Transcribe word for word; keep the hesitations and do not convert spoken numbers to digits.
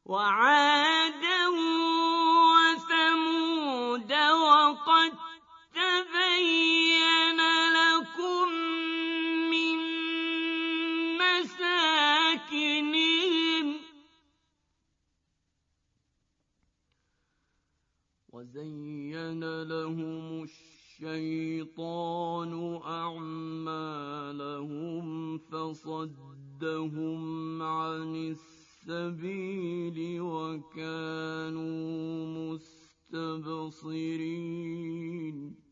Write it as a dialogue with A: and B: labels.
A: وعادا وثمود وقد تبين لكم من مساكنهم وزين لهم الشيطان أعمالهم فصدهم عن السبيل وكانوا مستبصرين